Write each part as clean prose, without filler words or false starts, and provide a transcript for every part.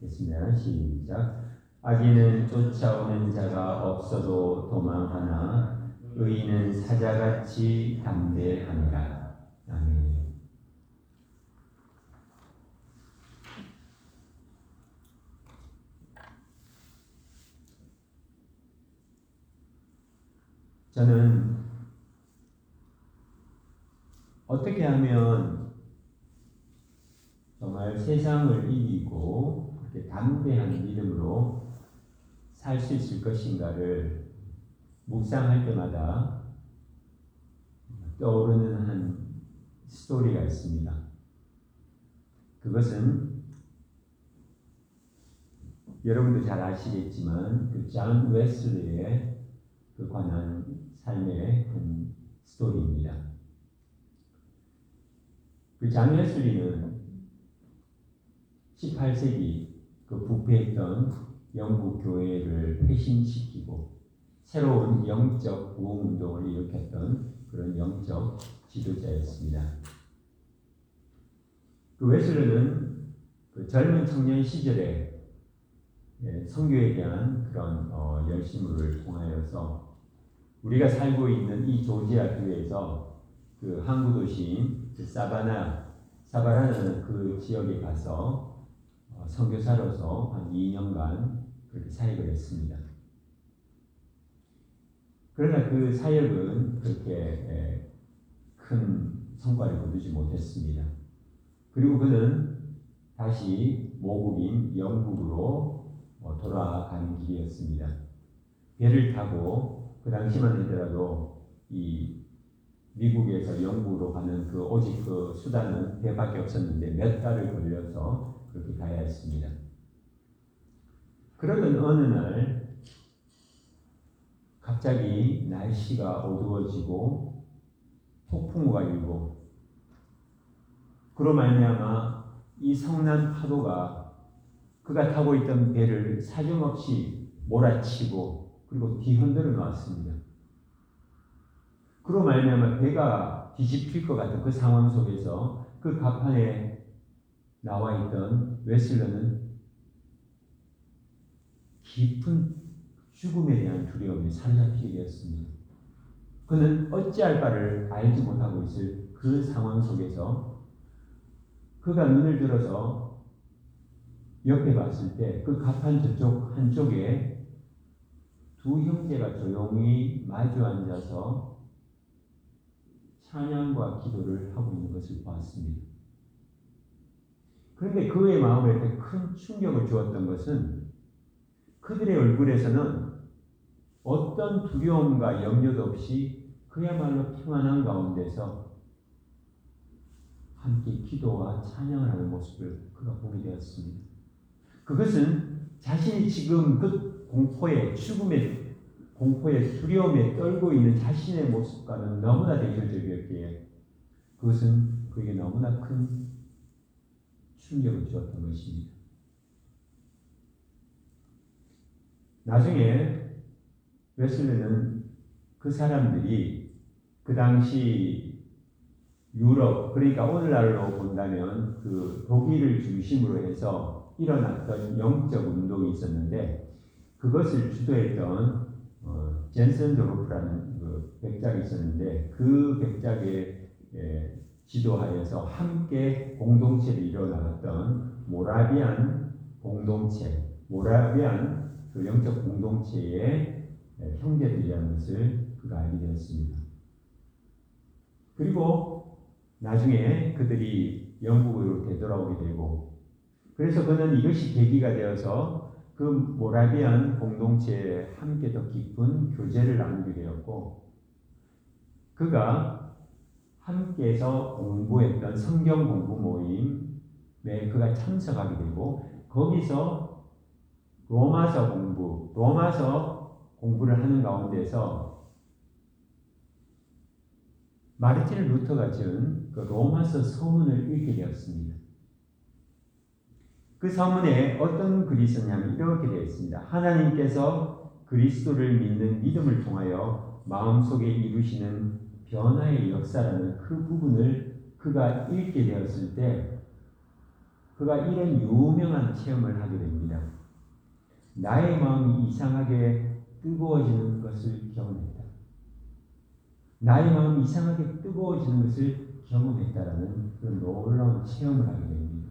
했습니다. 시작. 악인은 쫓아오는 자가 없어도 도망하나 의인은 사자같이 담대하니라. 아멘. 저는 어떻게 하면 정말 세상을 이기고 이렇게 담대한 믿음으로 살 수 있을 것인가를 묵상할 때마다 떠오르는 한 스토리가 있습니다. 그것은 여러분도 잘 아시겠지만 그 존 웨슬리의 그 관한 삶의 한 스토리입니다. 그 존 웨슬리는 18세기 그 부패했던 영국 교회를 회심시키고 새로운 영적 부흥 운동을 일으켰던 그런 영적 지도자였습니다. 그 웨슬리는 그 젊은 청년 시절에 선교에 대한 그런 열심을 통하여서 우리가 살고 있는 이 조지아 주에서 그 항구 도시인 그 사바나라는 그 지역에 가서 선교사로서 한 2년간 그렇게 사역을 했습니다. 그러나 그 사역은 그렇게 큰 성과를 거두지 못했습니다. 그리고 그는 다시 모국인 영국으로 돌아가는 길이었습니다. 배를 타고 그 당시만 하더라도 이 미국에서 영국으로 가는 그 오직 그 수단은 배밖에 없었는데 몇 달을 걸려서 그렇게 가야 했습니다. 그러던 어느 날 갑자기 날씨가 어두워지고 폭풍우가 일고 그로 말미암아 이 성난 파도가 그가 타고 있던 배를 사정없이 몰아치고 그리고 뒤흔들어 놓았습니다. 그로 말미암아 배가 뒤집힐 것 같은 그 상황 속에서 그 갑판에 나와 있던 웨슬러는 깊은 죽음에 대한 두려움에 사로잡히게 되었습니다. 그는 어찌할 바를 알지 못하고 있을 그 상황 속에서 그가 눈을 들어서 옆에 봤을 때 그 갑판 저쪽 한쪽에 두 형제가 조용히 마주 앉아서 찬양과 기도를 하고 있는 것을 보았습니다. 그런데 그의 마음에 큰 충격을 주었던 것은 그들의 얼굴에서는 어떤 두려움과 염려도 없이 그야말로 평안한 가운데서 함께 기도와 찬양을 하는 모습을 그가 보게 되었습니다. 그것은 자신이 지금 그 공포에, 죽음의 공포에, 두려움에 떨고 있는 자신의 모습과는 너무나 대조적이었기에 그것은 그에게 너무나 큰 충격을 주었던 것입니다. 나중에 웨슬리는 그 사람들이 그 당시 유럽, 그러니까 오늘날로 본다면 그 독일을 중심으로 해서 일어났던 영적 운동이 있었는데 그것을 주도했던 젠슨 도르프라는 그 백작이 있었는데 그 백작의 지도하에서 함께 공동체를 이뤄나갔던 모라비안 공동체, 모라비안 그 영적 공동체의 형제들이라는 것을 그가 알게 되었습니다. 그리고 나중에 그들이 영국으로 되돌아오게 되고 그래서 그는 이것이 계기가 되어서 그 모라비안 공동체에 함께 더 깊은 교제를 나누게 되었고 그가 함께해서 공부했던 성경 공부 모임에 그가 참석하게 되고 거기서 로마서 공부를 하는 가운데서 마르틴 루터가 지은 그 로마서 서문을 읽게 되었습니다. 그 서문에 어떤 글이 있었냐면 이렇게 되어 있습니다. 하나님께서 그리스도를 믿는 믿음을 통하여 마음속에 이루시는 변화의 역사라는 그 부분을 그가 읽게 되었을 때 그가 이런 유명한 체험을 하게 됩니다. 나의 마음이 이상하게 뜨거워지는 것을 경험했다. 나의 마음이 이상하게 뜨거워지는 것을 경험했다라는 그런 놀라운 체험을 하게 됩니다.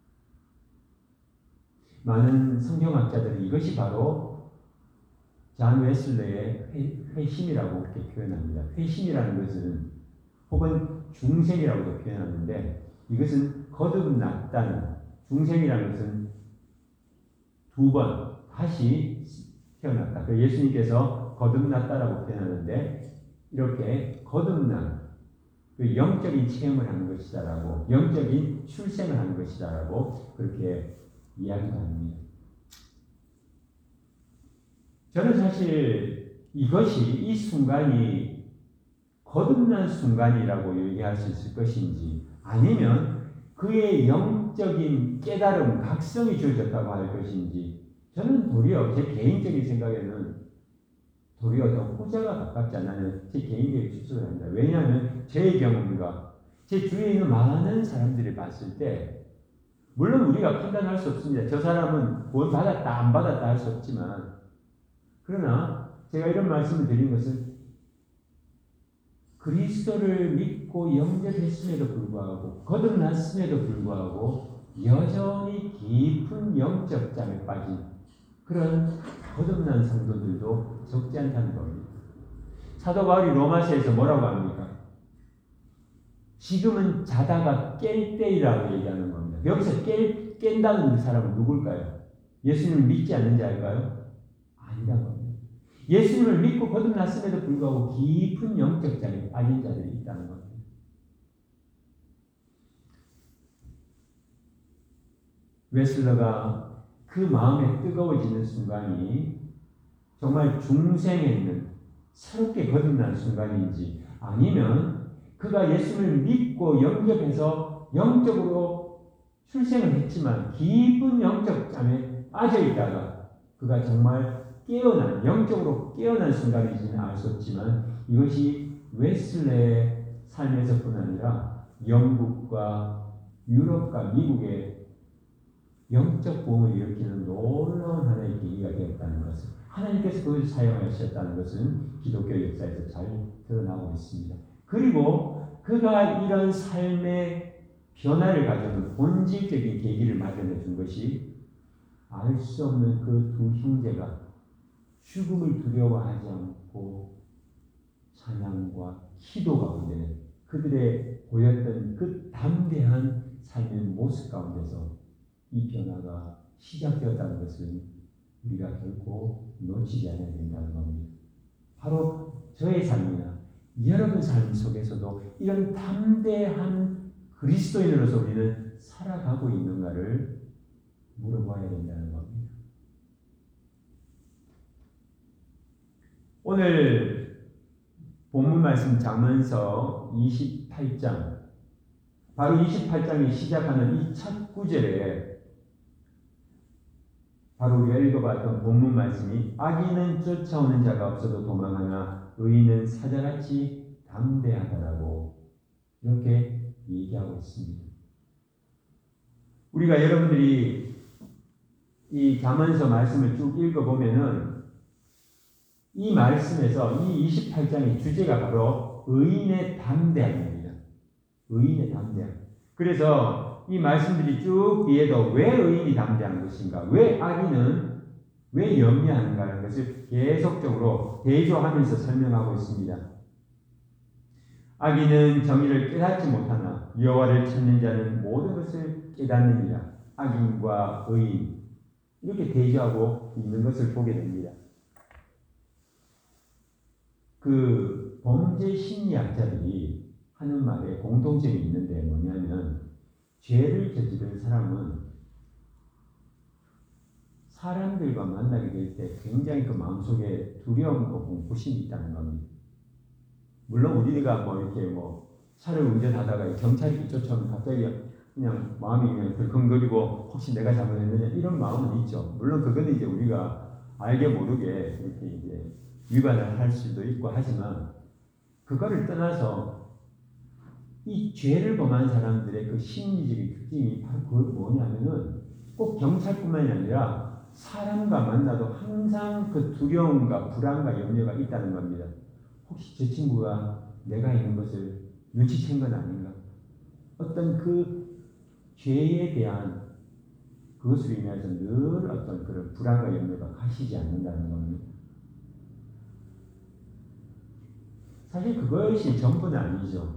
많은 성경학자들이 이것이 바로 잔 웨슬레의 회심이라고 이렇게 표현합니다. 회심이라는 것은 혹은 중생이라고도 표현하는데 이것은 거듭났다는 중생이라는 것은 두 번 다시 태어났다. 예수님께서 거듭났다라고 표현하는데 이렇게 거듭난 그 영적인 체험을 하는 것이다라고 영적인 출생을 하는 것이다라고 그렇게 이야기도 합니다. 저는 사실 이것이 이 순간이 거듭난 순간이라고 얘기할 수 있을 것인지 아니면 그의 영적인 깨달음, 각성이 주어졌다고 할 것인지 저는 도리어 제 개인적인 생각에는 도리어 더 후자가 가깝지 않나는 제 개인적인 추측을 합니다. 왜냐하면 제 경험과 제 주위에 있는 많은 사람들이 봤을 때 물론 우리가 판단할 수 없습니다. 저 사람은 구원 받았다 안 받았다 할 수 없지만 그러나 제가 이런 말씀을 드린 것은 그리스도를 믿고 영접했음에도 불구하고 거듭났음에도 불구하고 여전히 깊은 영적 잠에 빠진 그런 거듭난 성도들도 적지 않다는 겁니다. 사도 바울이 로마서에서 뭐라고 합니까? 지금은 자다가 깰 때이라고 얘기하는 겁니다. 여기서 깬다는 사람은 누굴까요? 예수님을 믿지 않는 자일까요? 아니라고 합니다. 예수님을 믿고 거듭났음에도 불구하고 깊은 영적 잠에 빠진 자들이 있다는 겁니다. 웨슬러가 그 마음에 뜨거워지는 순간이 정말 중생에 있는 새롭게 거듭난 순간인지 아니면 그가 예수를 믿고 영접해서 영적으로 출생을 했지만 깊은 영적 잠에 빠져있다가 그가 정말 깨어난 영적으로 깨어난 순간인지는 알 수 없지만 이것이 웨슬레의 삶에서뿐 아니라 영국과 유럽과 미국의 영적 부흥을 일으키는 놀라운 하나의 계기가 되었다는 것을 하나님께서 그것을 사용하셨다는 것은 기독교 역사에서 잘 드러나고 있습니다. 그리고 그가 이런 삶의 변화를 가져오는 본질적인 계기를 마련해 준 것이 알 수 없는 그 두 형제가 죽음을 두려워하지 않고 찬양과 기도 가운데 그들의 보였던 그 담대한 삶의 모습 가운데서 이 변화가 시작되었다는 것을 우리가 결코 놓치지 않아야 된다는 겁니다. 바로 저의 삶이나 여러분 삶 속에서도 이런 담대한 그리스도인으로서 우리는 살아가고 있는가를 물어봐야 된다는 겁니다. 오늘 본문 말씀 잠언서 28장 바로 28장이 시작하는 이 첫 구절에 바로 우리가 읽어봤던 본문 말씀이 악인은 쫓아오는 자가 없어도 도망하나 의인은 사자같이 담대하다라고 이렇게 얘기하고 있습니다. 우리가 여러분들이 이 잠언서 말씀을 쭉 읽어보면은 이 말씀에서 이 28장의 주제가 바로 의인의 담대함입니다. 의인의 담대함. 그래서 이 말씀들이 쭉 뒤에도 왜 의인이 담대한 것인가, 왜 악인은 왜 염려하는가라는 것을 계속적으로 대조하면서 설명하고 있습니다. 악인은 정의를 깨닫지 못하나 여호와를 찾는 자는 모든 것을 깨닫느니라. 악인과 의인 이렇게 대조하고 있는 것을 보게 됩니다. 그 범죄 심리학자들이 하는 말에 공통점이 있는데 뭐냐면 죄를 저지른 사람은 사람들과 만나게 될 때 굉장히 그 마음속에 두려움과 공포심이 있다는 겁니다. 물론 우리가 뭐 이렇게 뭐 차를 운전하다가 경찰이 쫓아오면 갑자기 그냥 마음이 그냥 들컹거리고 혹시 내가 잘못했느냐 이런 마음은 있죠. 물론 그거는 이제 우리가 알게 모르게 이렇게 이제 위반을 할 수도 있고 하지만 그거를 떠나서 이 죄를 범한 사람들의 그 심리적인 특징이 바로 그걸 뭐냐면은 꼭 경찰뿐만이 아니라 사람과 만나도 항상 그 두려움과 불안과 염려가 있다는 겁니다. 혹시 저 친구가 내가 있는 것을 눈치챈 건 아닌가? 어떤 그 죄에 대한 그것으로 인해서 늘 어떤 그런 불안과 염려가 가시지 않는다는 겁니다. 사실 그것이 전부는 아니죠.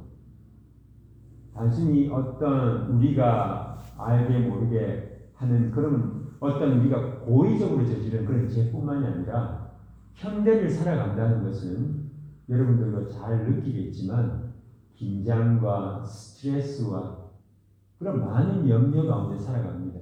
단순히 어떤 우리가 알게 모르게 하는 그런 어떤 우리가 고의적으로 저지른 그런 죄뿐만이 아니라 현대를 살아간다는 것은 여러분들도 잘 느끼겠지만 긴장과 스트레스와 그런 많은 염려 가운데 살아갑니다.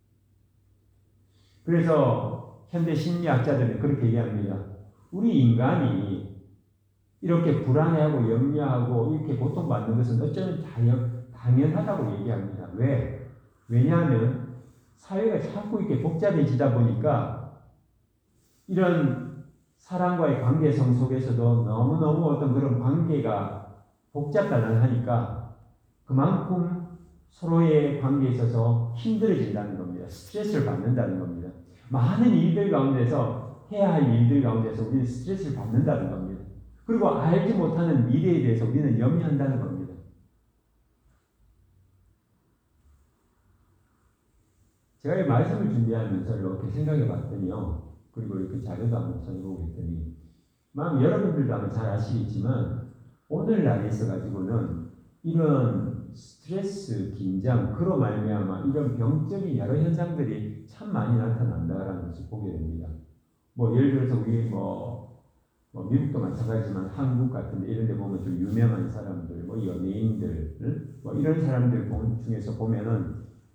그래서 현대 심리학자들은 그렇게 얘기합니다. 우리 인간이 이렇게 불안해하고 염려하고 이렇게 고통받는 것은 어쩌면 당연하다고 얘기합니다. 왜? 왜냐하면 사회가 자꾸 이렇게 복잡해지다 보니까 이런 사람과의 관계성 속에서도 너무너무 어떤 그런 관계가 복잡다단하니까 그만큼 서로의 관계에 있어서 힘들어진다는 겁니다. 스트레스를 받는다는 겁니다. 많은 일들 가운데서 해야 할 일들 가운데서 우리는 스트레스를 받는다는 겁니다. 그리고 알지 못하는 미래에 대해서 우리는 염려한다는 겁니다. 제가 이 말씀을 준비하면서 이렇게 생각해 봤더니요. 그리고 이렇게 자료도 한번 찾아보고 했더니 여러분들도 아마 잘 아시겠지만 오늘날에 있어가지고는 이런 스트레스, 긴장, 그로 말미암아 이런 병적인 여러 현상들이 참 많이 나타난다라는 것을 보게 됩니다. 예를 들어서 우리 미국도 마찬가지지만 한국 같은 데 이런 데 보면 좀 유명한 사람들, 연예인들, 이런 사람들 중에서 보면은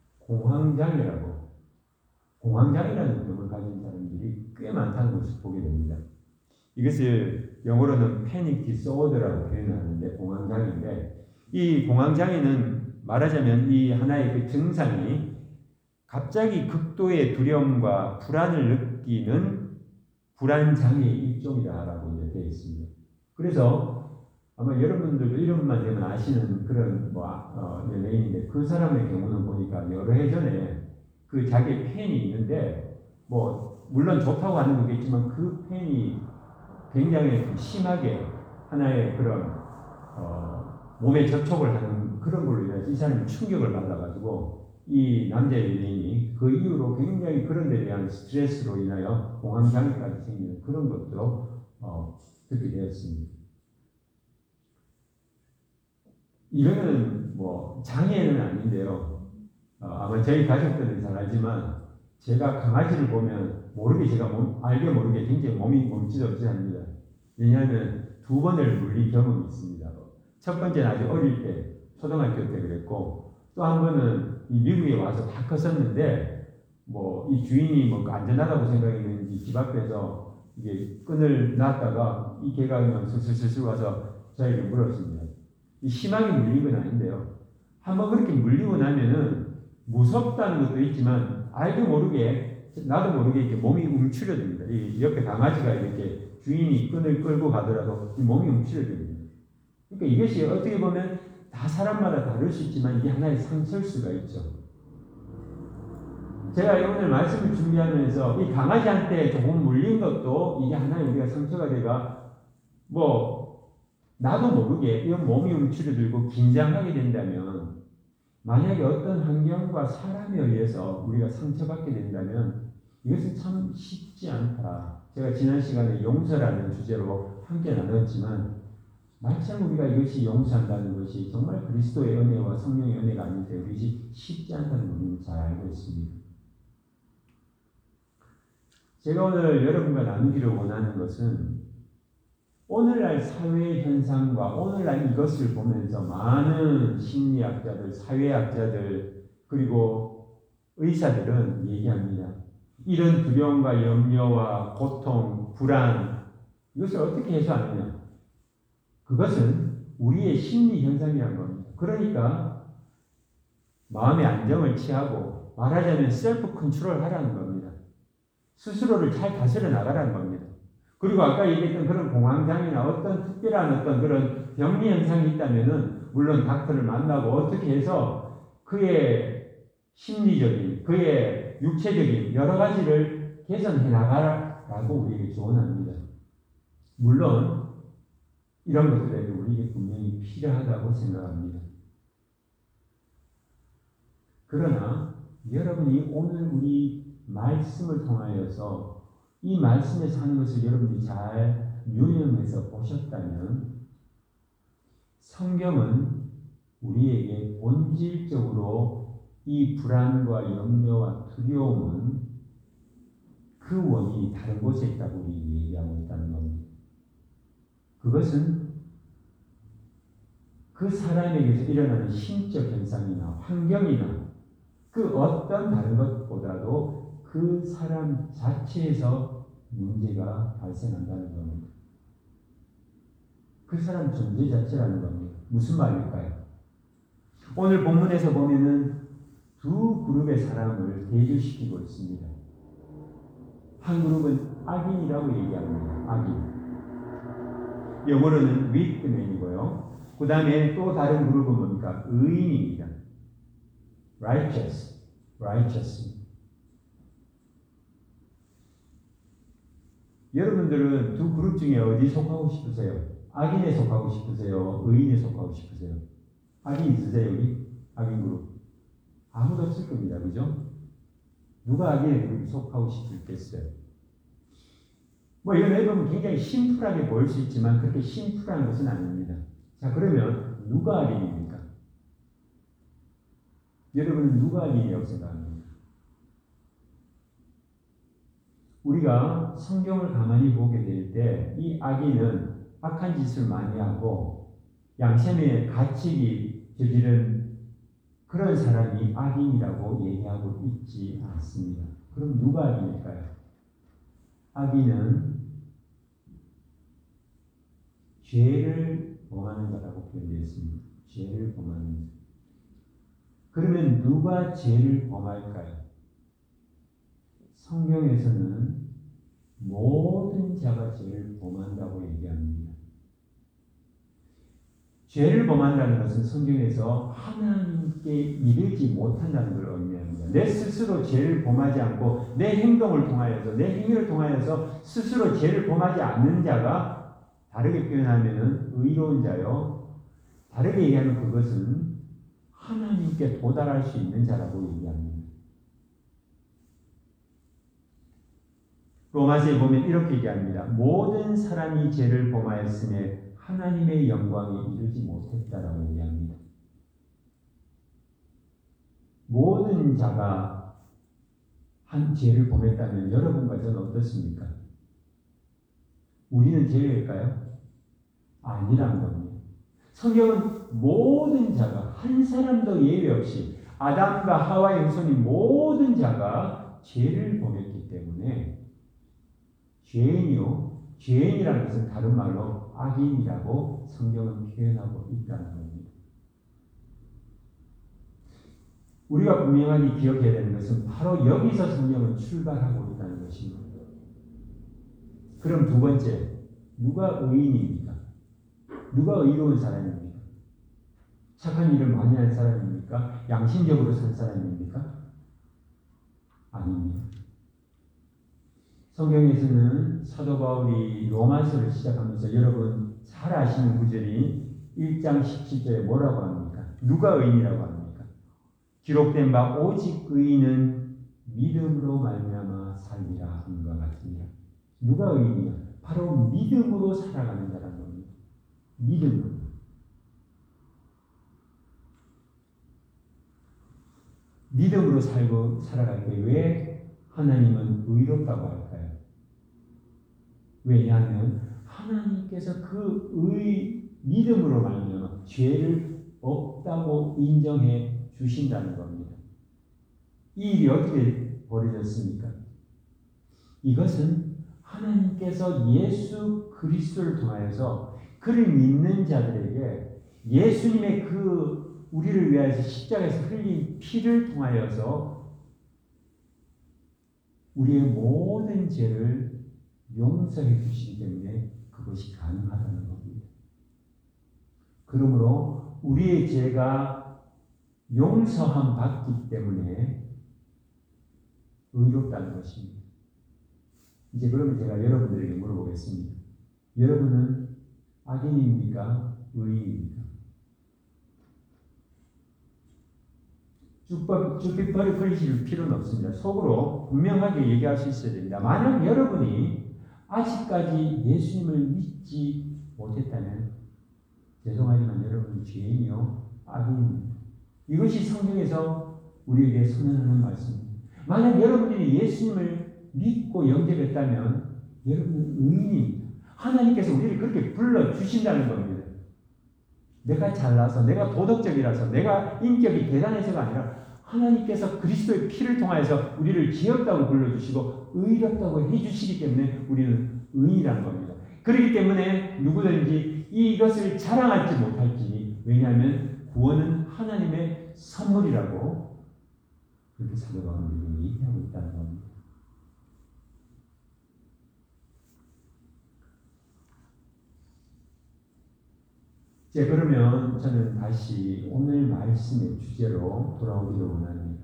공황장애라는 병을 가진 사람들이 꽤 많다는 것을 보게 됩니다. 이것을 영어로는 패닉 디스오더라고 표현하는데 공황장애인데 이 공황장애는 말하자면 이 하나의 그 증상이 갑자기 극도의 두려움과 불안을 느끼는 불안장애의 일종이다라고 이제 되어 있습니다. 그래서 아마 여러분들도 이름만 되면 아시는 그런 연예인인데 그 사람의 경우는 보니까 여러 해 전에 그 자기의 팬이 있는데 물론 좋다고 하는 거겠지만 그 팬이 굉장히 심하게 하나의 그런 몸에 접촉을 하는 그런 걸로 인해서 이 사람이 충격을 받아가지고 이 남자 연예인이 그 이후로 굉장히 그런 데 대한 스트레스로 인하여 공황장애까지 생기는 그런 것도 듣게 되었습니다. 이거는 장애는 아닌데요. 아마 저희 가족들은 잘 알지만 제가 강아지를 보면 모르게 제가 알게 모르게 굉장히 몸이 멈칫멈칫합니다. 왜냐하면 2번을 물린 경험이 있습니다. 첫 번째는 아주 어릴 때 초등학교 때 그랬고 또 한 번은 이 미국에 와서 다 컸었는데 이 주인이 안전하다고 생각했는지 집 앞에서 이게 끈을 놨다가 이 개가 그냥 슬슬슬 와서 저에게 물었습니다. 심하게 물린 건 아닌데요. 한번 그렇게 물리고 나면은 무섭다는 것도 있지만 알게 모르게 나도 모르게 이렇게 몸이 움츠려듭니다. 이 옆에 강아지가 이렇게 주인이 끈을 끌고 가더라도 몸이 움츠려듭니다. 그러니까 이것이 어떻게 보면 다 사람마다 다를 수 있지만 이게 하나의 상처일 수가 있죠. 제가 오늘 말씀을 준비하면서 이 강아지한테 조금 물린 것도 이게 하나의 우리가 상처가 돼가 나도 모르게 이런 몸이 움츠려들고 긴장하게 된다면 만약에 어떤 환경과 사람에 의해서 우리가 상처받게 된다면 이것은 참 쉽지 않다. 제가 지난 시간에 용서라는 주제로 함께 나눴지만 막상 우리가 이것이 용서한다는 것이 정말 그리스도의 은혜와 성령의 은혜가 아닌데 이것이 쉽지 않다는 걸 우리는 잘 알고 있습니다. 제가 오늘 여러분과 나누기를 원하는 것은 오늘날 사회 현상과 오늘날 이것을 보면서 많은 심리학자들, 사회학자들, 그리고 의사들은 얘기합니다. 이런 두려움과 염려와 고통, 불안, 이것을 어떻게 해소하느냐? 그것은 우리의 심리 현상이라는 겁니다. 그러니까 마음의 안정을 취하고 말하자면 셀프 컨트롤 하라는 겁니다. 스스로를 잘 다스려 나가라는 겁니다. 그리고 아까 얘기했던 그런 공황장애나 어떤 특별한 어떤 그런 병리 현상이 있다면은 물론 닥터를 만나고 어떻게 해서 그의 심리적인, 그의 육체적인 여러 가지를 개선해 나가라고 우리에게 조언합니다. 물론 이런 것들에도 우리에게 분명히 필요하다고 생각합니다. 그러나 여러분이 오늘 우리 말씀을 통하여서 이 말씀에서 하는 것을 여러분이 잘 유념해서 보셨다면 성경은 우리에게 본질적으로 이 불안과 염려와 두려움은 그 원인이 다른 곳에 있다고 우리 얘기하고 있다는 겁니다. 그것은 그 사람에게서 일어나는 심적 현상이나 환경이나 그 어떤 다른 것보다도 그 사람 자체에서 문제가 발생한다는 겁니다. 그 사람 존재 자체라는 겁니다. 무슨 말일까요? 오늘 본문에서 보면은 두 그룹의 사람을 대조시키고 있습니다. 한 그룹은 악인이라고 얘기합니다. 악인. 영어로는 wicked man이고요. 그 다음에 또 다른 그룹은 뭡니까? 의인입니다. righteous. 여러분들은 두 그룹 중에 어디 속하고 싶으세요? 악인에 속하고 싶으세요? 의인에 속하고 싶으세요? 악인 있으세요, 여기? 악인 그룹. 아무도 없을 겁니다. 그죠? 누가 악인의 그룹에 속하고 싶겠어요? 이건 해보면 굉장히 심플하게 보일 수 있지만 그렇게 심플한 것은 아닙니다. 자, 그러면 누가 악인입니까? 여러분은 누가 악인이라고 생각합니까? 우리가 성경을 가만히 보게 될 때 이 악인은 악한 짓을 많이 하고 양심의 가책이 저지른 그런 사람이 악인이라고 얘기하고 있지 않습니다. 그럼 누가 악인일까요? 악인은 죄를 범하는 자라고 표현되어 있습니다. 죄를 범하는 자. 그러면 누가 죄를 범할까요? 성경에서는 모든 자가 죄를 범한다고 얘기합니다. 죄를 범한다는 것은 성경에서 하나님께 이르지 못한다는 걸 의미합니다. 내 스스로 죄를 범하지 않고 내 행동을 통하여서 내 행위를 통하여서 스스로 죄를 범하지 않는 자가 다르게 표현하면 의로운 자요. 다르게 얘기하면 그것은 하나님께 도달할 수 있는 자라고 얘기합니다. 로마서에 보면 이렇게 얘기합니다. 모든 사람이 죄를 범하였음에 하나님의 영광에 이르지 못했다라고 얘기합니다. 모든 자가 한 죄를 범했다면 여러분과 저는 어떻습니까? 우리는 죄일까요? 아니라는 겁니다. 성경은 모든 자가 한 사람도 예외 없이 아담과 하와의 후손인 모든 자가 죄를 범했기 때문에 죄인이라는 것은 다른 말로 악인이라고 성경은 표현하고 있다는 겁니다. 우리가 분명하게 기억해야 되는 것은 바로 여기서 성경은 출발하고 있다는 것입니다. 그럼 두 번째, 누가 의인입니까? 누가 의로운 사람입니까? 착한 일을 많이 한 사람입니까? 양심적으로 산 사람입니까? 아닙니다. 성경에서는 사도 바울이 로마서를 시작하면서 여러분 잘 아시는 구절이 1장 17절에 뭐라고 합니까? 누가 의인이라고 합니까? 기록된 바 오직 의인은 믿음으로 말미암아 살리라 함과 같으니라. 누가 의인이야? 바로 믿음으로 살아가는 자라는 겁니다. 믿음으로. 믿음으로 살아갈 때 왜 하나님은 의롭다고 할까요? 왜냐하면 하나님께서 그 믿음으로 말미암아 죄를 없다고 인정해 주신다는 겁니다. 이 일이 어떻게 벌어졌습니까? 이것은 하나님께서 예수 그리스도를 통하여서 그를 믿는 자들에게 예수님의 그 우리를 위하여서 십자가에서 흘린 피를 통하여서 우리의 모든 죄를 용서해 주시기 때문에 그것이 가능하다는 겁니다. 그러므로 우리의 죄가 용서함 받기 때문에 의롭다는 것입니다. 이제 그러면 제가 여러분들에게 물어보겠습니다. 여러분은 악인입니까? 의인입니까? 쭈삣벌이 걸리실 필요는 없습니다. 속으로 분명하게 얘기할 수 있어야 됩니다. 만약 여러분이 아직까지 예수님을 믿지 못했다면 죄송하지만 여러분은 죄인이요 악인입니다. 이것이 성경에서 우리에게 선언하는 말씀입니다. 만약 여러분들이 예수님을 믿고 영접했다면 여러분은 의인입니다. 하나님께서 우리를 그렇게 불러주신다는 겁니다. 내가 잘나서, 내가 도덕적이라서, 내가 인격이 대단해서가 아니라 하나님께서 그리스도의 피를 통하여서 우리를 지었다고 불러주시고 의롭다고 해주시기 때문에 우리는 의인이라는 겁니다. 그렇기 때문에 누구든지 이것을 자랑할지 못할지, 왜냐하면 구원은 하나님의 선물이라고 그렇게 사도 바울이 얘기하고 있다는 겁니다. 자, 그러면 저는 다시 오늘 말씀의 주제로 돌아오기를 원합니다.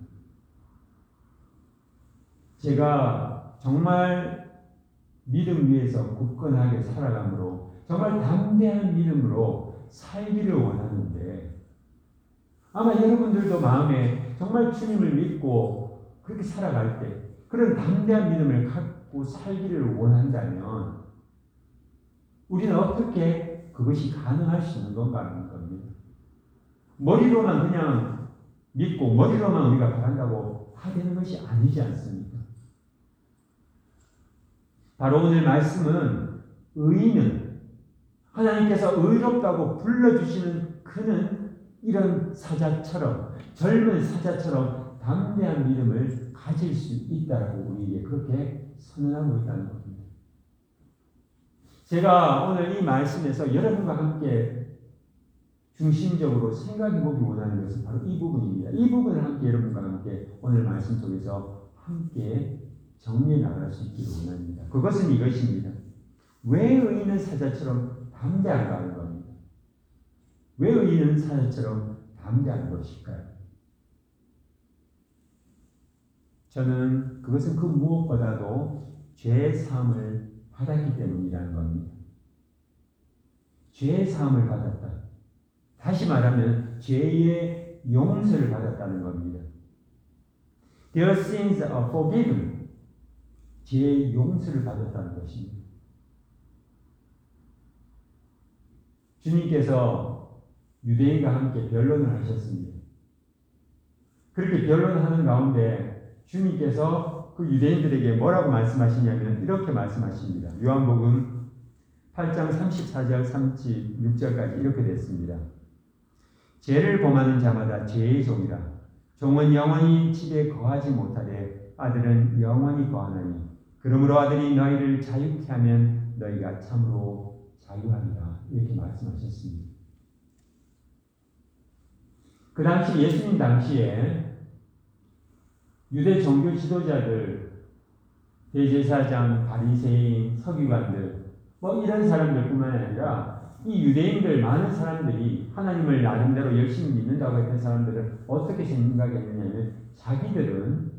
제가 정말 믿음 위에서 굳건하게 살아감으로 정말 담대한 믿음으로 살기를 원하는데 아마 여러분들도 마음에 정말 주님을 믿고 그렇게 살아갈 때 그런 담대한 믿음을 갖고 살기를 원한다면 우리는 어떻게 그것이 가능할 수 있는 건가 하는 겁니다. 머리로만 그냥 믿고 머리로만 우리가 바란다고 하되는 것이 아니지 않습니까? 바로 오늘 말씀은 의인은 하나님께서 의롭다고 불러주시는 그는 이런 사자처럼 젊은 사자처럼 담대한 믿음을 가질 수 있다라고 우리에게 그렇게 선언하고 있다는 겁니다. 제가 오늘 이 말씀에서 여러분과 함께 중심적으로 생각해 보기 원하는 것은 바로 이 부분입니다. 이 부분을 함께 여러분과 함께 오늘 말씀 속에서 함께 정리해 나갈 수 있기를 원합니다. 그것은 이것입니다. 왜 의인은 사자처럼 담대한가 하는 겁니다. 왜 의인은 사자처럼 담대한 것일까요? 저는 그것은 그 무엇보다도 죄의 사함을 받았기 때문이라는 겁니다. 죄의 사함을 받았다. 다시 말하면 죄의 용서를 받았다는 겁니다. Their sins are forgiven. 죄의 용서를 받았다는 것입니다. 주님께서 유대인과 함께 변론을 하셨습니다. 그렇게 변론하는 가운데 주님께서 그 유대인들에게 뭐라고 말씀하시냐면 이렇게 말씀하십니다. 요한복음 8장 34절 36절까지 이렇게 됐습니다. 죄를 범하는 자마다 죄의 종이라. 종은 영원히 집에 거하지 못하되 아들은 영원히 거하나니 그러므로 아들이 너희를 자유케 하면 너희가 참으로 자유하리라. 이렇게 말씀하셨습니다. 그 당시 예수님 당시에 유대 종교 지도자들, 대제사장, 바리새인, 서기관들 이런 사람들뿐만 아니라 이 유대인들 많은 사람들이 하나님을 나름대로 열심히 믿는다고 했던 사람들은 어떻게 생각했느냐면 자기들은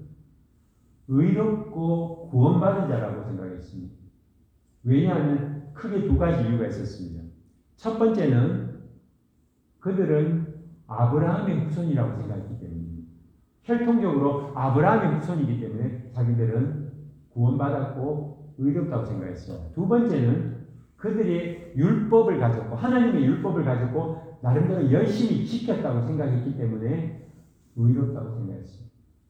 의롭고 구원받은 자라고 생각했습니다. 왜냐하면 크게 두 가지 이유가 있었습니다. 첫 번째는 그들은 아브라함의 후손이라고 생각했기 때문입니다. 혈통적으로 아브라함의 후손이기 때문에 자기들은 구원받았고 의롭다고 생각했어요. 두 번째는 그들이 율법을 가졌고 하나님의 율법을 가졌고 나름대로 열심히 지켰다고 생각했기 때문에 의롭다고 생각했어요.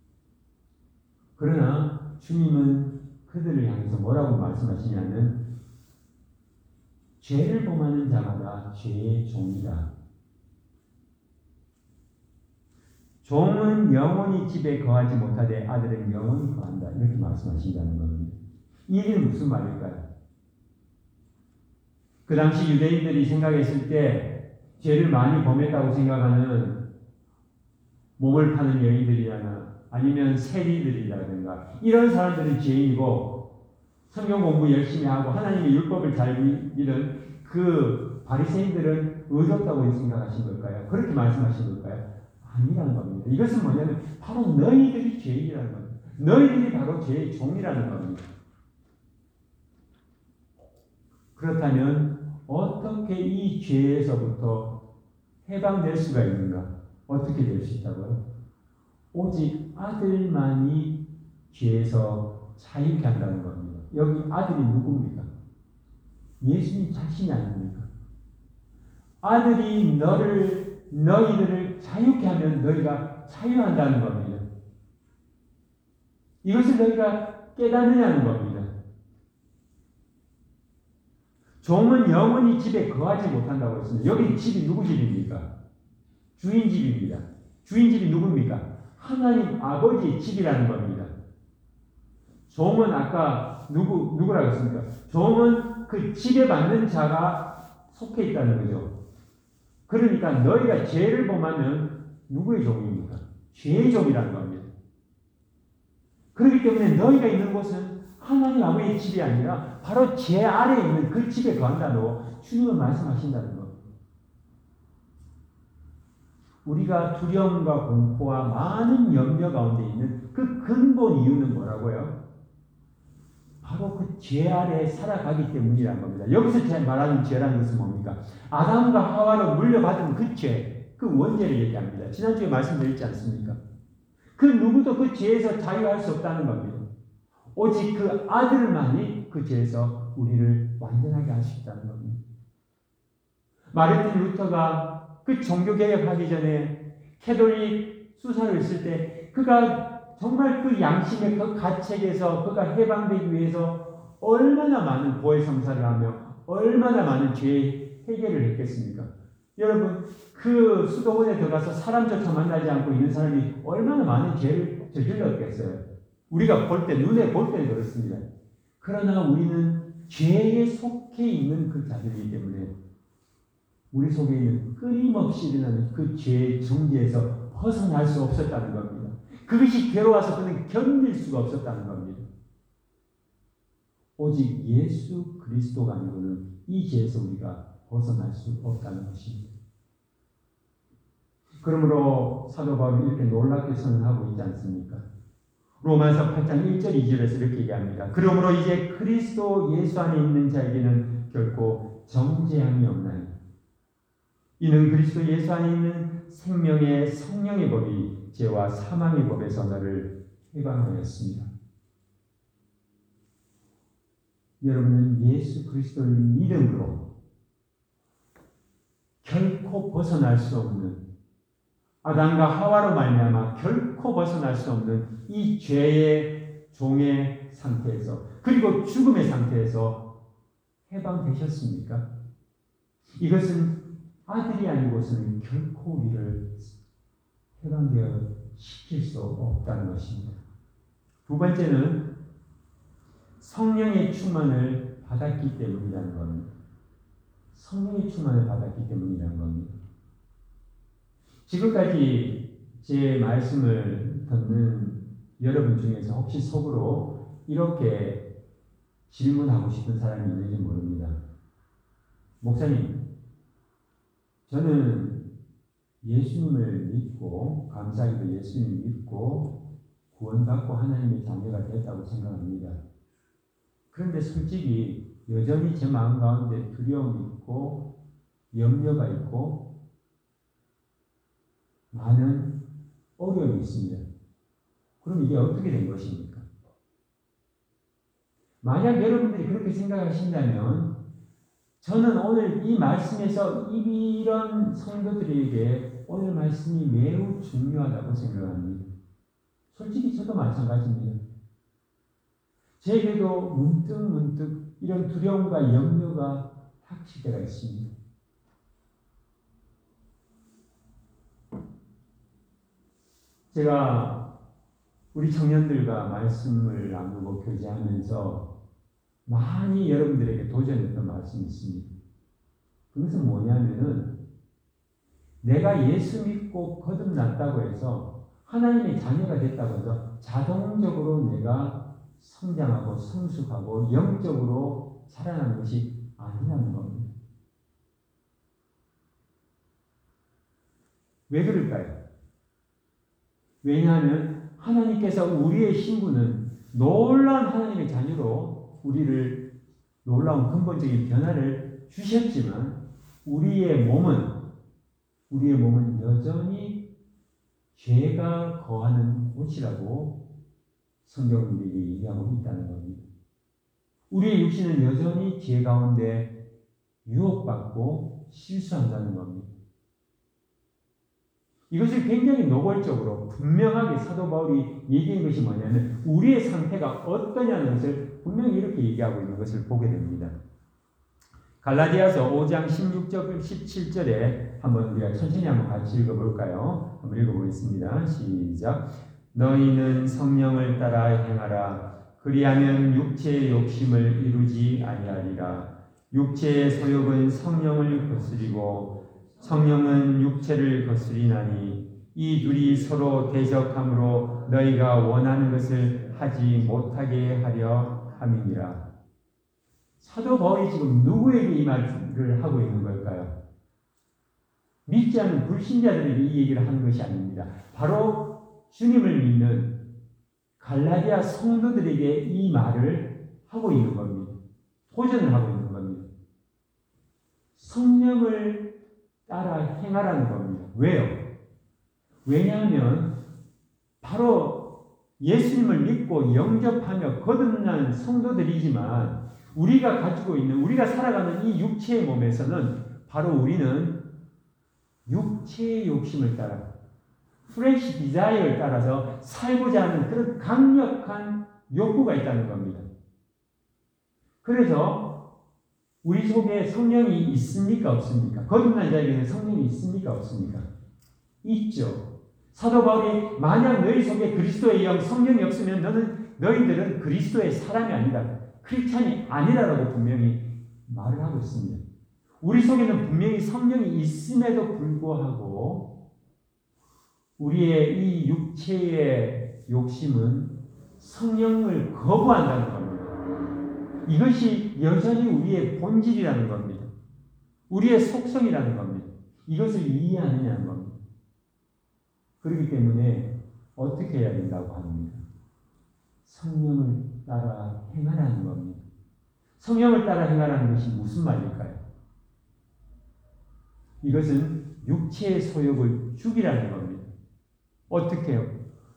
그러나 주님은 그들을 향해서 뭐라고 말씀하시냐면 죄를 범하는 자마다 죄의 종이다. 종은 영원히 집에 거하지 못하되 아들은 영원히 거한다. 이렇게 말씀하신다는 겁니다. 이 얘기는 무슨 말일까요? 그 당시 유대인들이 생각했을 때 죄를 많이 범했다고 생각하는 몸을 파는 여인들이나 아니면 세리들이라든가 이런 사람들은 죄인이고 성경 공부 열심히 하고 하나님의 율법을 잘 믿은 그 바리새인들은 의롭다고 생각하신 걸까요? 그렇게 말씀하신 걸까요? 아니라는 겁니다. 이것은 뭐냐면 바로 너희들이 죄인이라는 겁니다. 너희들이 바로 죄의 종이라는 겁니다. 그렇다면 어떻게 이 죄에서부터 해방될 수가 있는가? 어떻게 될 수 있다고요? 오직 아들만이 죄에서 자유케 한다는 겁니다. 여기 아들이 누굽니까? 예수님 자신이 아닙니까? 아들이 너희들을 자유케 하면 너희가 자유한다는 겁니다. 이것을 너희가 깨닫느냐는 겁니다. 종은 영원히 집에 거하지 못한다고 했습니다. 여기 집이 누구 집입니까? 주인 집입니다. 주인 집이 누굽니까? 하나님 아버지의 집이라는 겁니다. 종은 아까 누구라고 했습니까? 종은 그 지배받는 자가 속해 있다는 거죠. 그러니까 너희가 죄를 범하면 누구의 종입니까? 죄의 종이라는 겁니다. 그렇기 때문에 너희가 있는 곳은 하나님 아버지의 집이 아니라 바로 죄 아래에 있는 그 집에 거한다고 주님은 말씀하신다는 겁니다. 우리가 두려움과 공포와 많은 염려 가운데 있는 그 근본 이유는 뭐라고요? 바로 그 죄 아래에 살아가기 때문이라는 겁니다. 여기서 제가 말하는 죄라는 것은 뭡니까? 아담과 하와로 물려받은 그 죄, 그 원죄를 얘기합니다. 지난주에 말씀드렸지 않습니까? 그 누구도 그 죄에서 자유할 수 없다는 겁니다. 오직 그 아들만이 그 죄에서 우리를 완전하게 할 수 있다는 겁니다. 마르틴 루터가 그 종교개혁하기 전에 캐톨릭 수사를 했을 때 그가 정말 그 양심의 그 가책에서 그가 해방되기 위해서 얼마나 많은 보혜성사를 하며 얼마나 많은 죄 해결을 했겠습니까? 여러분 그 수도원에 들어가서 사람조차 만나지 않고 있는 사람이 얼마나 많은 죄를 저질렀겠어요. 우리가 볼 때 눈에 볼 때 그렇습니다. 그러나 우리는 죄에 속해 있는 그 자들이기 때문에 우리 속에 있는 끊임없이 일어나는 그 죄의 정죄에서 벗어날 수 없었다는 겁니다. 그것이 괴로워서 그는 견딜 수가 없었다는 겁니다. 오직 예수 그리스도가 아니고는 이 죄에서 우리가 벗어날 수 없다는 것입니다. 그러므로 사도 바울이 이렇게 놀랍게 선언하고 있지 않습니까? 로마서 8장 1절 2절에서 이렇게 얘기합니다. 그러므로 이제 그리스도 예수 안에 있는 자에게는 결코 정죄함이 없나니 이는 그리스도 예수 안에 있는 생명의 성령의 법이 죄와 사망의 법에서 너를 해방하였습니다. 여러분은 예수 그리스도를 믿음으로 결코 벗어날 수 없는 아담과 하와로 말미암아 결코 벗어날 수 없는 이 죄의 종의 상태에서 그리고 죽음의 상태에서 해방되셨습니까? 이것은 아들이 아니고서는 결코 우리를 해방되어 시킬 수 없다는 것입니다. 두 번째는 성령의 충만을 받았기 때문이라는 겁니다. 성령의 충만을 받았기 때문이라는 겁니다. 지금까지 제 말씀을 듣는 여러분 중에서 혹시 속으로 이렇게 질문하고 싶은 사람이 있는지 모릅니다. 목사님, 저는 예수님을 믿고 감사하게도 예수님을 믿고 구원받고 하나님의 자녀가 됐다고 생각합니다. 그런데 솔직히 여전히 제 마음 가운데 두려움이 있고 염려가 있고 많은 어려움이 있습니다. 그럼 이게 어떻게 된 것입니까? 만약 여러분들이 그렇게 생각하신다면 저는 오늘 이 말씀에서 이런 성도들에게 오늘 말씀이 매우 중요하다고 생각합니다. 솔직히 저도 마찬가지입니다. 제게도 문득 이런 두려움과 염려가 닥칠 때가 있습니다. 제가 우리 청년들과 말씀을 나누고 교제하면서 많이 여러분들에게 도전했던 말씀이 있습니다. 그것은 뭐냐면은 내가 예수 믿고 거듭났다고 해서 하나님의 자녀가 됐다고 해서 자동적으로 내가 성장하고 성숙하고 영적으로 살아나는 것이 아니라는 겁니다. 왜 그럴까요? 왜냐하면 하나님께서 우리의 신분은 놀라운 하나님의 자녀로 우리를 놀라운 근본적인 변화를 주셨지만 우리의 몸은 여전히 죄가 거하는 곳이라고 성경은 우리에게 얘기하고 있다는 겁니다. 우리의 육신은 여전히 죄 가운데 유혹받고 실수한다는 겁니다. 이것을 굉장히 노골적으로 분명하게 사도 바울이 얘기한 것이 뭐냐면 우리의 상태가 어떠냐는 것을 분명히 이렇게 얘기하고 있는 것을 보게 됩니다. 갈라디아서 5장 16절 17절에 한번 우리가 천천히 한번 같이 읽어볼까요? 한번 읽어보겠습니다. 시작. 너희는 성령을 따라 행하라. 그리하면 육체의 욕심을 이루지 아니하리라. 육체의 소욕은 성령을 거스리고 성령은 육체를 거스리나니 이 둘이 서로 대적함으로 너희가 원하는 것을 하지 못하게 하려 함이니라. 사도 바울이 지금 누구에게 이 말을 하고 있는 걸까요? 믿지 않는 불신자들에게 이 얘기를 하는 것이 아닙니다. 바로 주님을 믿는 갈라디아 성도들에게 이 말을 하고 있는 겁니다. 도전을 하고 있는 겁니다. 성령을 따라 행하라는 겁니다. 왜요? 왜냐하면 바로 예수님을 믿고 영접하며 거듭난 성도들이지만 우리가 살아가는 이 육체의 몸에서는 바로 우리는 육체의 욕심을 따라 flesh desire를 따라서 살고자 하는 그런 강력한 욕구가 있다는 겁니다. 그래서 우리 속에 성령이 있습니까? 없습니까? 거듭난 자에게는 성령이 있습니까? 없습니까? 있죠. 사도 바울이 만약 너희 속에 그리스도의 영 성령이 없으면 너희들은 그리스도의 사람이 아니다. 크리스찬이 아니라라고 분명히 말을 하고 있습니다. 우리 속에는 분명히 성령이 있음에도 불구하고 우리의 이 육체의 욕심은 성령을 거부한다는 겁니다. 이것이 여전히 우리의 본질이라는 겁니다. 우리의 속성이라는 겁니다. 이것을 이해하느냐는 겁니다. 그렇기 때문에 어떻게 해야 된다고 합니다. 성령을 따라 행하라는 겁니다. 성령을 따라 행하라는 것이 무슨 말일까요? 이것은 육체의 소욕을 죽이라는 겁니다. 어떻게 해요?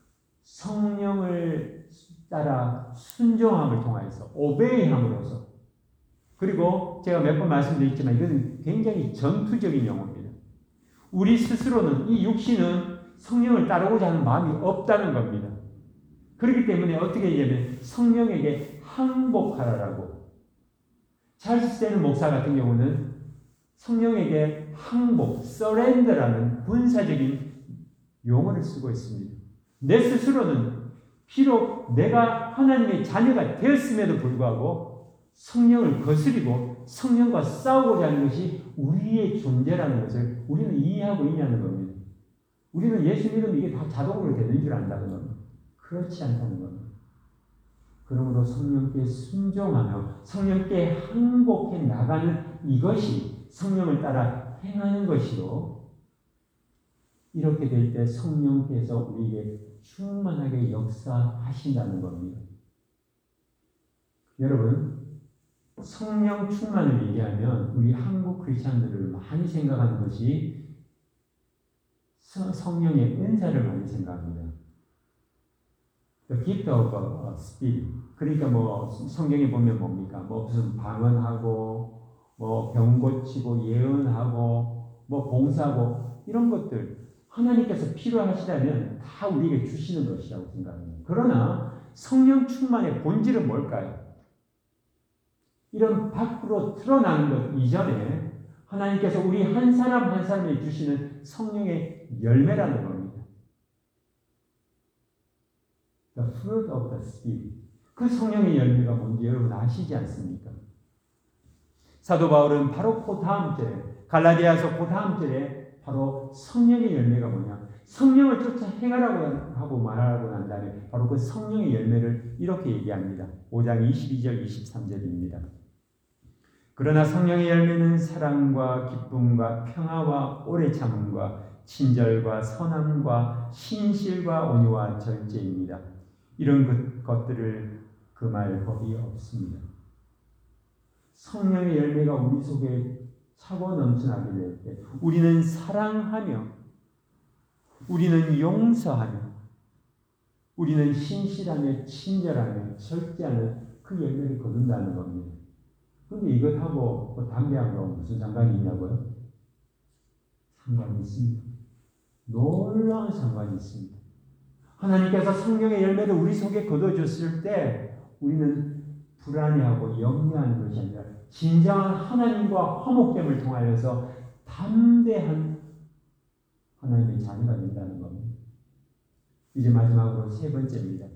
성령을 따라 순종함을 통하여서 오베이함으로써 그리고 제가 몇 번 말씀드렸지만 이것은 굉장히 전투적인 용어입니다. 우리 스스로는 이 육신은 성령을 따르고자 하는 마음이 없다는 겁니다. 그렇기 때문에 어떻게 되냐면 성령에게 항복하라라고 찰스 스테인 목사 같은 경우는 성령에게 항복, 서렌더라는 군사적인 용어를 쓰고 있습니다. 내 스스로는 비록 내가 하나님의 자녀가 되었음에도 불구하고 성령을 거스리고 성령과 싸우고자 하는 것이 우리의 존재라는 것을 우리는 이해하고 있냐는 겁니다. 우리는 예수 믿으면 이게 다 자동으로 되는 줄 안다는 겁니다. 그렇지 않다는 겁니다. 그러므로 성령께 순종하며 성령께 항복해 나가는 이것이 성령을 따라 행하는 것이요. 이렇게 될 때 성령께서 우리에게 충만하게 역사하신다는 겁니다. 여러분, 성령 충만을 얘기하면 우리 한국 크리스찬들을 많이 생각하는 것이 성령의 은사를 많이 생각합니다. The gift of spirit. 그러니까 성경에 보면 뭡니까? 무슨 방언하고 병 고치고 예언하고 봉사하고 이런 것들 하나님께서 필요하시다면 다 우리에게 주시는 것이라고 생각합니다. 그러나 성령 충만의 본질은 뭘까요? 이런 밖으로 드러나는 것 이전에 하나님께서 우리 한 사람 한 사람에 주시는 성령의 열매라는 겁니다. The fruit of the Spirit. 그 성령의 열매가 뭔지 여러분 아시지 않습니까? 사도 바울은 바로 그 다음 절에 갈라디아서 그 다음 절에 바로 성령의 열매가 뭐냐? 성령을 쫓아 행하라고 하고 말하고 난 다음에 바로 그 성령의 열매를 이렇게 얘기합니다. 5장 22절 23절입니다. 그러나 성령의 열매는 사랑과 기쁨과 평화와 오래 참음과 친절과 선함과 신실과 온유와 절제입니다. 이런 것들을 금할 법이 없습니다. 성령의 열매가 우리 속에 차고 넘쳐나게 될 때 우리는 사랑하며, 우리는 용서하며, 우리는 신실하며 친절하며 절제하는 그 열매를 거둔다는 겁니다. 그런데 이것하고 담대함하고 무슨 상관이 있냐고요? 상관이 있습니다. 놀라운 상관이 있습니다. 하나님께서 성령의 열매를 우리 속에 거둬줬을 때 우리는 불안해하고 염려하는 것이 아니라 진정한 하나님과 화목됨을 통하여서 담대한 하나님의 자녀가 된다는 겁니다. 이제 마지막으로 세 번째입니다.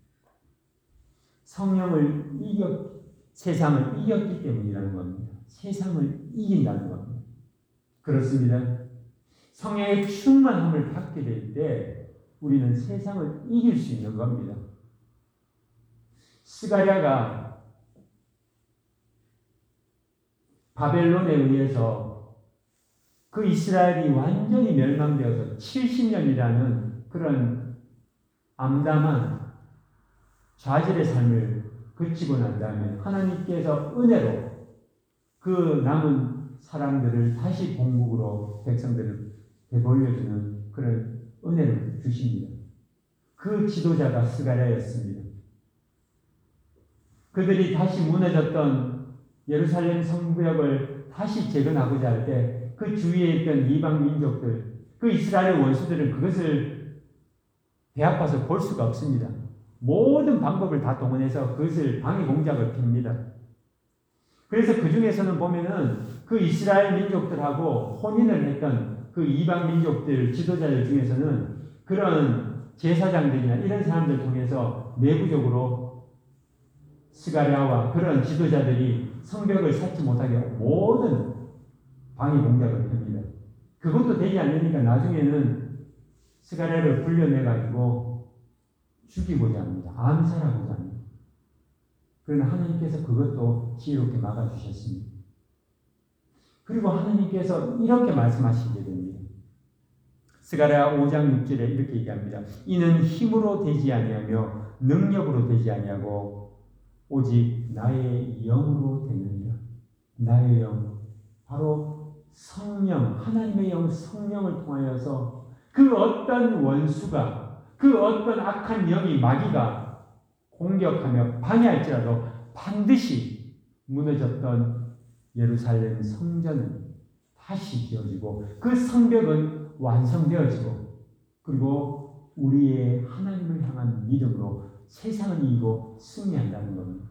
세상을 이겼기 때문이라는 겁니다. 세상을 이긴다는 겁니다. 그렇습니다. 성령의 충만함을 받게 될 때 우리는 세상을 이길 수 있는 겁니다. 스가랴가 바벨론에 의해서 그 이스라엘이 완전히 멸망되어서 70년이라는 그런 암담한 좌절의 삶을 거치고 난 다음에 하나님께서 은혜로 그 남은 사람들을 다시 본국으로 백성들을 되돌려주는 그런 은혜를 주십니다. 그 지도자가 스가랴였습니다. 그들이 다시 무너졌던 예루살렘 성벽을 다시 재건하고자 할 때 그 주위에 있던 이방 민족들, 그 이스라엘 원수들은 그것을 배아파서 볼 수가 없습니다. 모든 방법을 다 동원해서 그것을 방해 공작을 핍니다. 그래서 그 중에서는 보면은 그 이스라엘 민족들하고 혼인을 했던 그 이방 민족들 지도자들 중에서는 그런 제사장들이나 이런 사람들 통해서 내부적으로 스가랴와 그런 지도자들이 성벽을 쌓지 못하게 모든 방해 공작을 핍니다. 그것도 되지 않으니까 나중에는 스가랴를 불려내가지고 죽이고자 합니다. 암살하고자 합니다. 그러나 하나님께서 그것도 지혜롭게 막아주셨습니다. 그리고 하나님께서 이렇게 말씀하시게 됩니다. 스가랴 5장 6절에 이렇게 얘기합니다. 이는 힘으로 되지 아니하며 능력으로 되지 아니하고 오직 나의 영으로 되느니라. 나의 영, 바로 성령, 하나님의 영 성령을 통하여서 그 어떤 원수가, 그 어떤 악한 영이, 마귀가 공격하며 방해할지라도 반드시 무너졌던 예루살렘 성전은 다시 지어지고 그 성벽은 완성되어지고 그리고 우리의 하나님을 향한 믿음으로 세상을 이기고 승리한다는 겁니다.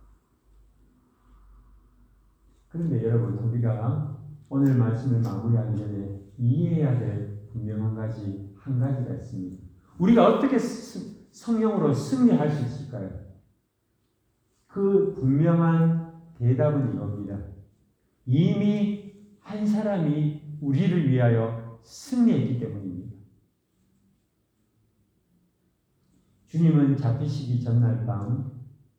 그런데 여러분, 우리가 오늘 말씀을 마무리하기 전에 이해해야 될 분명한 한 가지가 있습니다. 우리가 어떻게 성령으로 승리할 수 있을까요? 그 분명한 대답은 이겁니다. 이미 한 사람이 우리를 위하여 승리했기 때문입니다. 주님은 잡히시기 전날 밤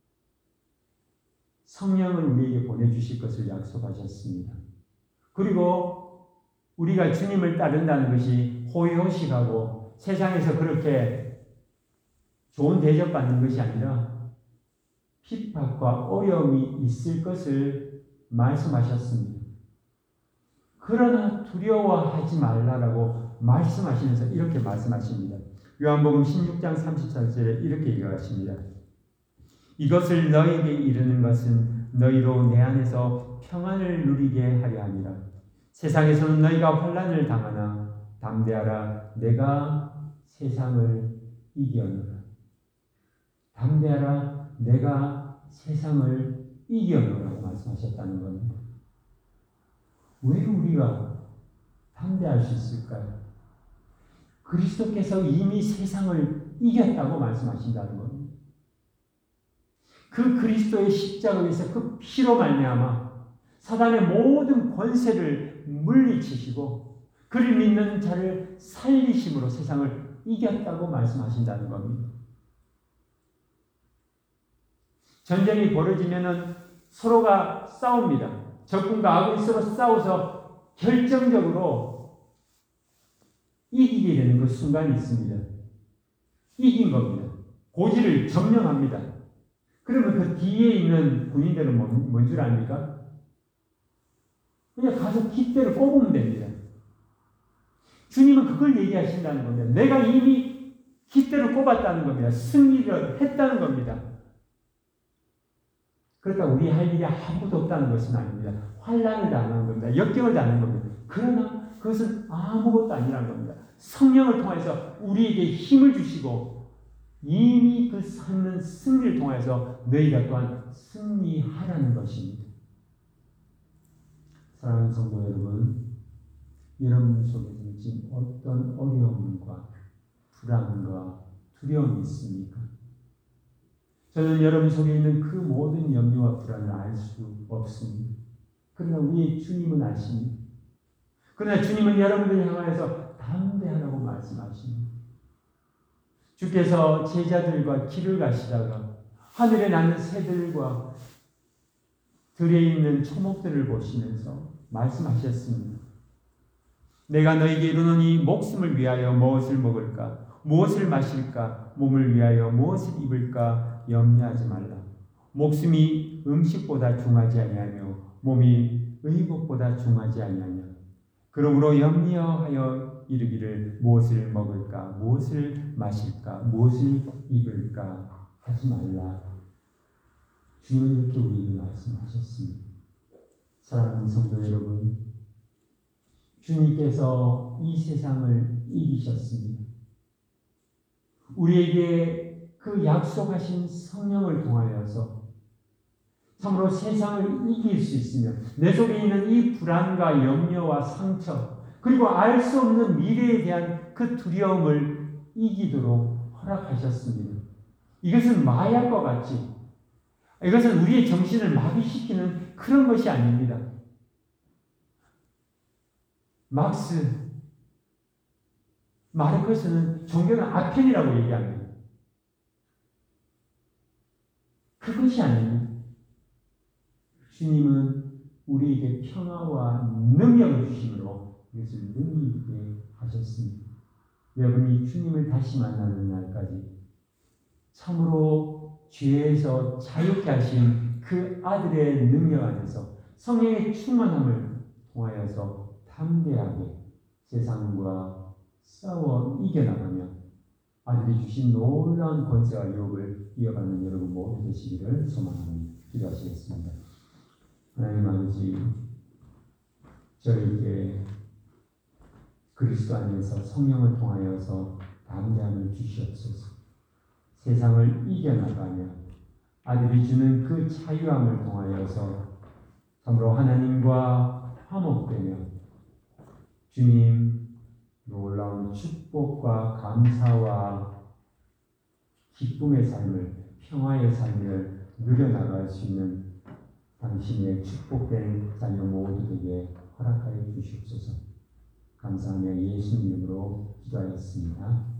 성령을 우리에게 보내주실 것을 약속하셨습니다. 그리고 우리가 주님을 따른다는 것이 호의호식하고 세상에서 그렇게 좋은 대접받는 것이 아니라 핍박과 어려움이 있을 것을 말씀하셨습니다. 그러나 두려워하지 말라라고 말씀하시면서 이렇게 말씀하십니다. 요한복음 16장 34절에 이렇게 얘기하십니다. 이것을 너희에게 이르는 것은 너희로 내 안에서 평안을 누리게 하려 함이라. 세상에서는 너희가 환난을 당하나 담대하라. 내가 세상을 이겨노라. 담대하라. 내가 세상을 이겨노라고 말씀하셨다는 겁니다. 왜 우리가 담대할 수 있을까요? 그리스도께서 이미 세상을 이겼다고 말씀하신다는 겁니다. 그 그리스도의 십자가에서 그 피로 말미암아 사단의 모든 권세를 물리치시고 그를 믿는 자를 살리심으로 세상을 이겼다고 말씀하신다는 겁니다. 전쟁이 벌어지면은 서로가 싸웁니다. 적군과 아군이 서로 싸워서 결정적으로 이기게 되는 그 순간이 있습니다. 이긴 겁니다. 고지를 점령합니다. 그러면 그 뒤에 있는 군인들은 뭔 줄 압니까? 그냥 가서 깃대를 꼽으면 됩니다. 주님은 그걸 얘기하신다는 겁니다. 내가 이미 깃대를 꼽았다는 겁니다. 승리를 했다는 겁니다. 그러니까 우리 할 일이 아무것도 없다는 것은 아닙니다. 환난을 당하는 겁니다. 역경을 당하는 겁니다. 그러나 그것은 아무것도 아니라는 겁니다. 성령을 통해서 우리에게 힘을 주시고 이미 그 쌓는 승리를 통해서 너희가 또한 승리하라는 것입니다. 사랑하는 성도 여러분, 여러분 속에는 지금 어떤 어려움과 불안과 두려움이 있습니까? 저는 여러분 속에 있는 그 모든 염려와 불안을 알 수 없습니다. 그러나 우리 주님은 아십니다. 그러나 주님은 여러분들을 향하여서 담대하라고 말씀하십니다. 주께서 제자들과 길을 가시다가 하늘에 나는 새들과 들에 있는 초목들을 보시면서 말씀하셨습니다. 내가 너에게 이르노니 목숨을 위하여 무엇을 먹을까? 무엇을 마실까? 몸을 위하여 무엇을 입을까? 염려하지 말라. 목숨이 음식보다 중하지 아니하며 몸이 의복보다 중하지 아니하냐. 그러므로 염려하여 이르기를 무엇을 먹을까? 무엇을 마실까? 무엇을 입을까? 하지 말라. 주님은 이렇게 우리에게 말씀하셨습니다. 사랑하는 성도 여러분, 주님께서 이 세상을 이기셨습니다. 우리에게 그 약속하신 성령을 통하여서 참으로 세상을 이길 수 있으며 내 속에 있는 이 불안과 염려와 상처 그리고 알 수 없는 미래에 대한 그 두려움을 이기도록 허락하셨습니다. 이것은 마약과 같이 이것은 우리의 정신을 마비시키는 그런 것이 아닙니다. 마르크스는 종교는 아편이라고 얘기합니다. 그것이 아닙니다. 주님은 우리에게 평화와 능력을 주심으로 이것을 능히 있게 하셨습니다. 여러분이 주님을 다시 만나는 날까지 참으로 죄에서 자유케 하신 그 아들의 능력 안에서 성령의 충만함을 통하여서 담대하게 세상과 싸워 이겨나가며 아들이 주신 놀라운 권세와 유업을 이어가는 여러분 모두 되시기를 소망합니다. 기도하시겠습니다. 하나님 아버지, 저에게 그리스도 안에서 성령을 통하여서 담대함을 주시옵소서. 세상을 이겨나가며 아들이 주는 그 자유함을 통하여서 참으로 하나님과 화목되며 주님 놀라운 축복과 감사와 기쁨의 삶을, 평화의 삶을 누려나갈 수 있는 당신의 축복된 자녀 모두에게 허락하여 주시옵소서. 감사하며 예수님 이름으로 기도하였습니다.